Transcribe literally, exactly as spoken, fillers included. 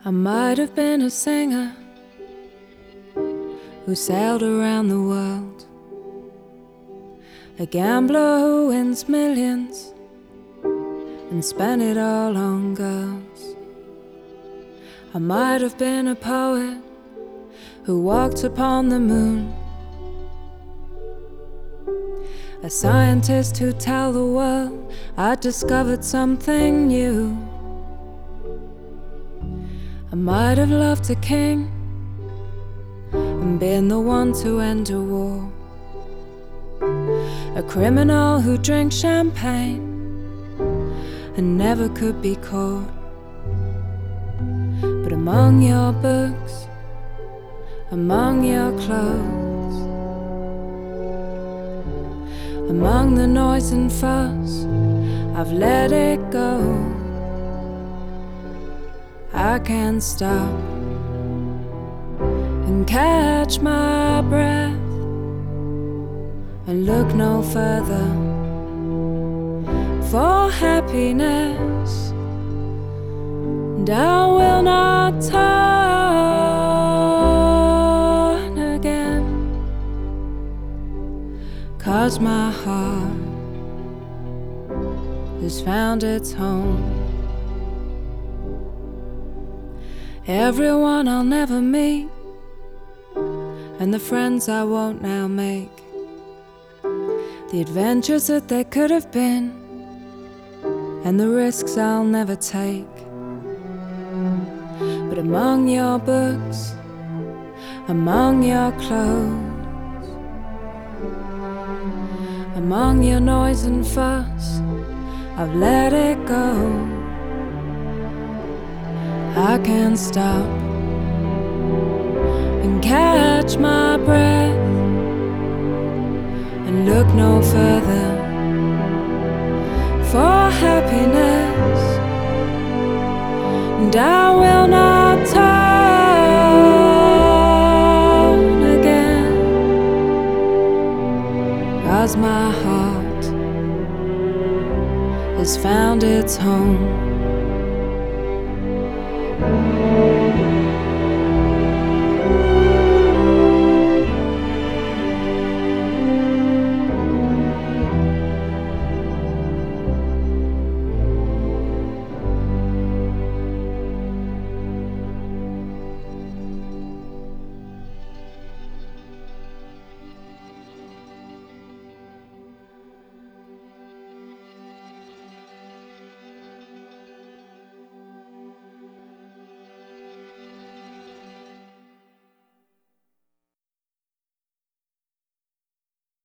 I might have been a singer who sailed around the world, a gambler who wins millions and spent it all on girls. I might have been a poet who walked upon the moon, a scientist who tell the world I discovered something new. I might have loved a king and been the one to end a war, a criminal who drank champagne and never could be caught. But among your books, among your clothes, among the noise and fuss, I've let it go. I can't stop and catch my breath and look no further for happiness, and I will not turn again, 'cause my heart has found its home. Everyone I'll never meet, and the friends I won't now make, the adventures that there could have been, and the risks I'll never take. But among your books, among your clothes, among your noise and fuss, I've let it go. I can't stop and catch my breath and look no further for happiness, and I will not turn again, 'cause my heart has found its home.